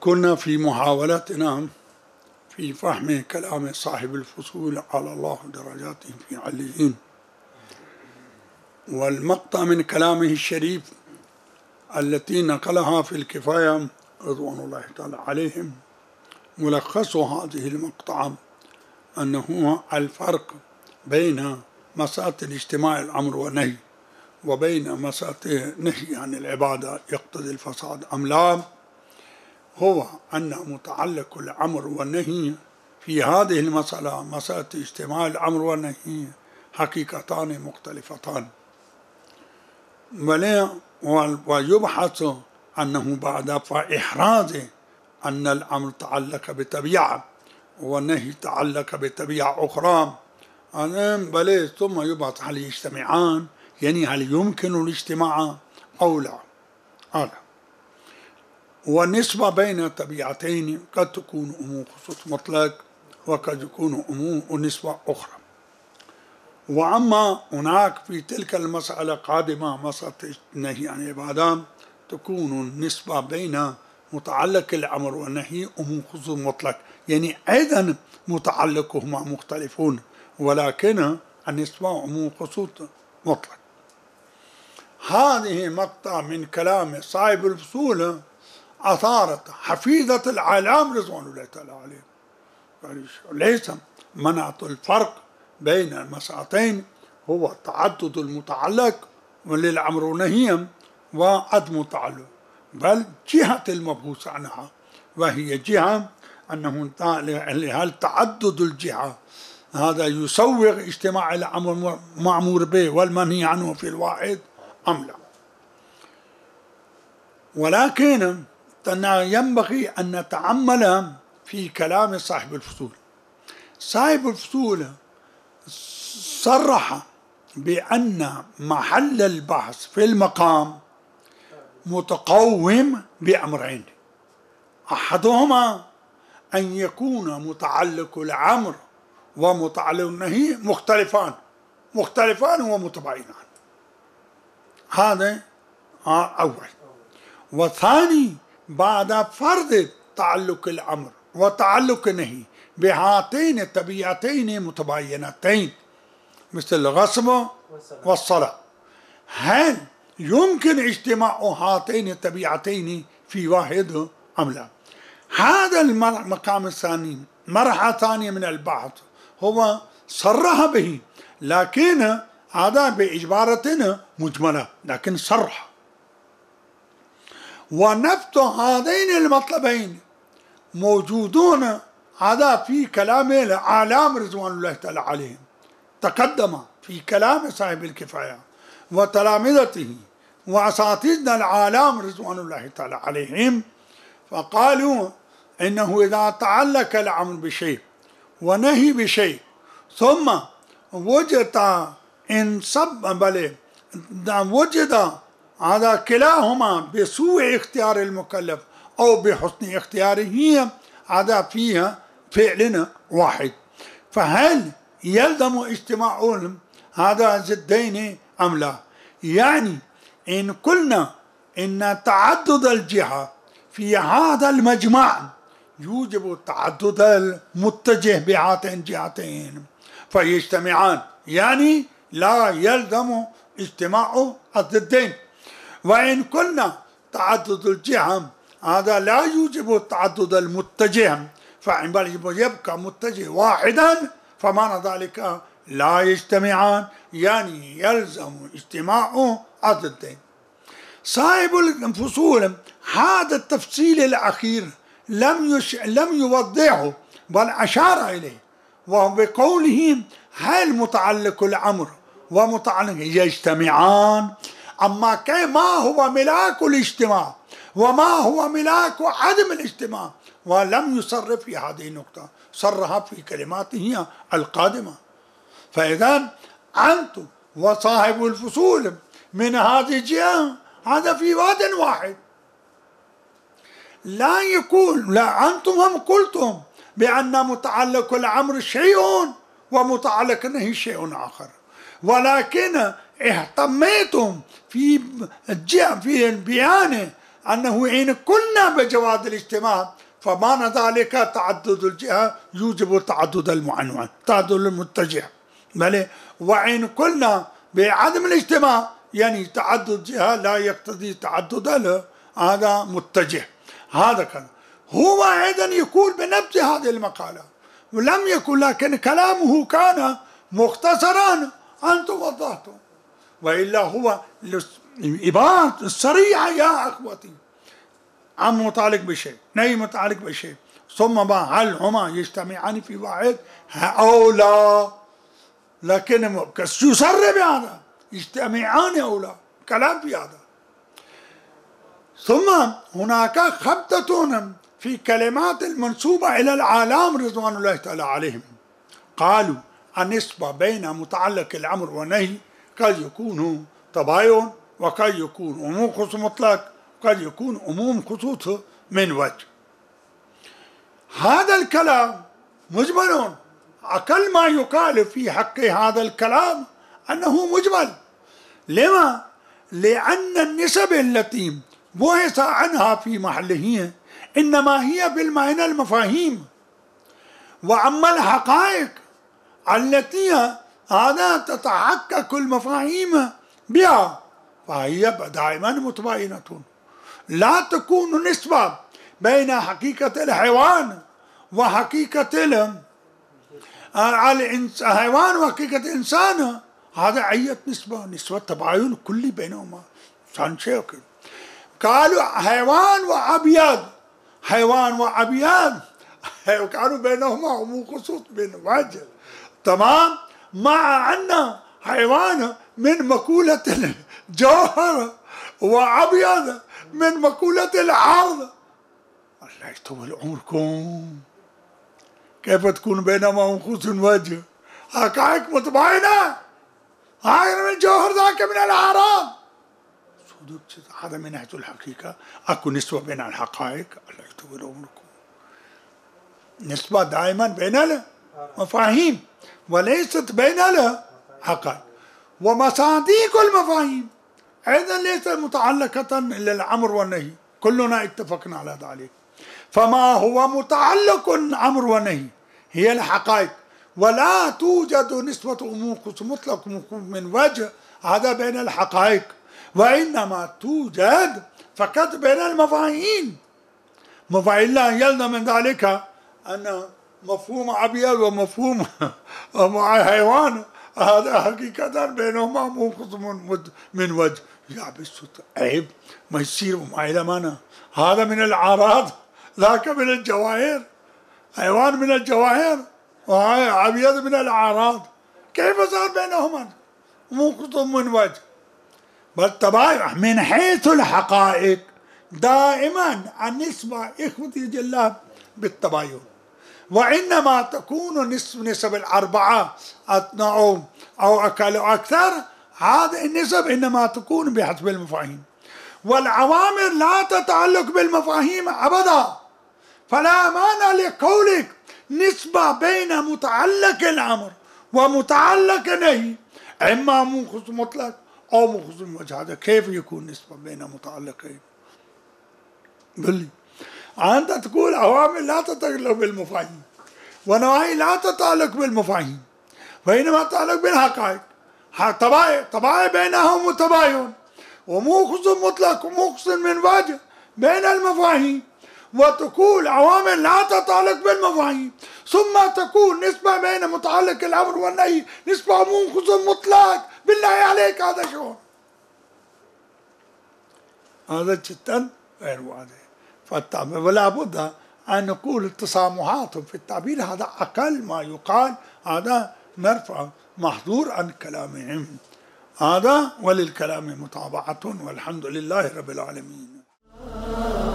كنا في محاولتنا في فهم كلام صاحب الفصول على الله درجاته في عليين، والمقطع من كلامه الشريف التي نقلها في الكفاية رضوان الله تعالى عليهم، ملخص هذه المقطع أنه الفرق بين مسألة الاجتماع الأمر والنهي وبين مسألة نهي عن العبادة يقتضي الفساد أم لا، هو أن متعلق الأمر والنهي في هذه المسألة، مسألة اجتماع الأمر والنهي، حقيقتان مختلفتان، ويبحث أنه بعد إحراز أن الأمر تعلق بطبيعة والنهي تعلق بطبيعة أخرى، بل ثم يبحث هل يجتمعان، يعني هل يمكن الاجتماع أو لا. والنسبة بين طبيعتين قد تكون عموم خصوص مطلق وقد يكون عموم ونسبة أخرى. وأما هناك في تلك المسألة قادمة مسألة النهي عن العبادة تكون النسبة بين متعلق الأمر والنهي عموم خصوص مطلق، يعني أيضا متعلقهما مختلفون ولكن النسبة عموم خصوص مطلق. هذه مقطع من كلام صاحب الفصول أثارت حفيظة العالم رضوان الله تعالى عليه، ليس منعت الفرق بين المسألتين هو تعدد المتعلق للأمر والنهي وعدم التعلق، بل جهة المبحوث عنها، وهي جهة أنه هل تعدد الجهة هذا يسوغ اجتماع الأمر المأمور به والمنهي عنه في الواحد أم لا. ولكن ينبغي أن نتأمل في كلام صاحب الفصول. صاحب الفصول صرح بأن محل البحث في المقام متقوم بأمرين، أحدهما أن يكون متعلق الأمر ومتعلق النهي مختلفان ومتباينان، هذا أول. وثاني بعد فرض تعلق الأمر وتعلق النهي بهاتين الطبيعتين متباينتين مثل الغصب والصلاة، هل يمكن اجتماع هاتين الطبيعتين في واحد أم لا؟ هذا المقام الثاني، مرحلة ثانية من البحث، هو صرح به، لكن هذا بإجبارة مجملة، لكن صرح. ونفط هذين المطلبين موجودون هذا في كلام العالم رضوان الله تعالى عليهم، تقدم في كلام صاحب الكفاية وتلامذته وأساتذتنا العالم رضوان الله تعالى عليهم، فقالوا إنه إذا تعلق الأمر بشيء ونهي بشيء ثم وجد وجد هذا كلاهما بسوء اختيار المكلف أو بحسن اختياره، هذا فيها فعل واحد، فهل يلزم اجتماع هذا ضدين أم لا؟ يعني إن قلنا إن تعدد الجهة في هذا المجمع يوجب تعدد المتجه بهاتين الجهتين فيجتمعان، يعني لا يلزم اجتماع الضدين. وإن قلنا تعدد الجهة هذا لا يوجب تعدد المتجه بل يبقى متجه واحدا، فمعنى ذلك لا يجتمعان، يعني يلزم اجتماع الضدين. صاحب الفصول هذا التفصيل الأخير لم يوضحه بل أشار إليه، وهو بقوله هل متعلق الأمر ومتعلق يجتمعان، أما ما هو ملاك الاجتماع وما هو ملاك عدم الاجتماع، ولم يصرف في هذه النقطة، صرها في كلماته القادمة. فإذا أنتم وصاحب الفصول من هذه الجهة هذا في واد واحد، لا يكون لا أنتم هم قلتم بأن متعلق الأمر شيء ومتعلق النهي شيء آخر، ولكن اهتميتم في البيان أنه إن قلنا بجواز الاجتماع فمعنى ذلك تعدد الجهة يوجب تعدد المعنون، تعدد المتجه، بل وإن قلنا بعدم الاجتماع يعني تعدد جهة لا يقتضي تعدد هذا متجه. هذا كان هو أيضا يقول بنفس هذه المقالة ولم يكن، لكن كلامه كان مختصرا أنتم وضحتم، وإلا هو العبارة الصريحة يا أخوتي عن متعلق بشيء نهي متعلق بشيء ثم هل هما يجتمعان في واحد أو لا، لكن يسر بهذا يجتمعان أو لا، كلام في هذا. ثم هناك خبطة في كلمات المنسوبة إلى العالم رضوان الله تعالى عليهم. قالوا النسبة بين متعلق الأمر والنهي قد يكون تباين وقد يكون عموم خصوص مطلق وقد يكون عموم خصوص من وجه. هذا الكلام مجمل، أقل ما يقال في حق هذا الكلام أنه مجمل. لما؟ لأن النسب التي بحث عنها في محله إنما هي بالمعنى المفاهيم، وأما الحقائق التي هذا تتحقق المفاهيم بها فهي دائما متباينة. لا تكون نسبة بين حقيقة الحيوان وحقيقة الحيوان وحقيقة الإنسان، هذا أي نسبة تباين كلي بينهما. قالوا حيوان وأبيض، حيوان وأبيض كانوا بينهما عموم خصوص بين وجه، تمام، مع أن حيوان من مقولة الجوهر وأبيض من مقولة العرض. الله يطول عمركم، كيف تكون بينهما عموم خصوص وجه؟ حقائق متباينة، هذا من الجوهر ذاك من الأعراض. هذا من ناحية الحقيقة أكو نسبة بين الحقائق. الله يطول عمركم، نسبة دائما بين المفاهيم وليست بين الحقائق. ومصادق المفاهيم أيضا ليست متعلقة للأمر والنهي، كلنا اتفقنا على ذلك. فما هو متعلق الأمر والنهي هي الحقائق، ولا توجد نسبة عموم خصوص مطلق من وجه هذا بين الحقائق، وإنما توجد فقط بين المفاهيم. وإلا يلزم من ذلك أن مفهوم أبيض ومفهوم حيوان هذا حقيقة بينهما عموم خصوص من وجه. يا بس عيب ما يصير وما إلى معنى، هذا من الأعراض ذاك من الجواهر، حيوان من الجواهر وأبيض من الأعراض، كيف صار بينهما عموم خصوص من وجه؟ بل طبعا من حيث الحقائق دائما النسبة إخوتي جلاب بالتباين، وإنما تكون نسب الأربعة أو أقل أو أكثر، هذه النسب إنما تكون بحسب المفاهيم، والعوامر لا تتعلق بالمفاهيم أبدا. فلا معنى لقولك نسبة بين متعلق الأمر ومتعلق النهي إما منخص مطلق أو منخص وجه، هذا كيف يكون نسبة بين متعلقين؟ بلي أنت تقول أوامر لا تتعلق بالمفاهيم ونواهي لا تتعلق بالمفاهيم، وإنما تتعلق بالحقائق. طبائع بينهم متباين، ومنخص مطلق ومنخص من وجه بين المفاهيم، وتقول أوامر لا تتعلق بالمفاهيم، ثم تكون نسبة بين متعلق الأمر والنهي نسبة منخص مطلق. بالله عليك هذا شو؟ هذا جدا غير واضح. ولا بد أن نقول التسامحات في التعبير هذا أقل ما يقال، هذا نرفع محظور عن كلامهم هذا، وللكلام متابعة، والحمد لله رب العالمين.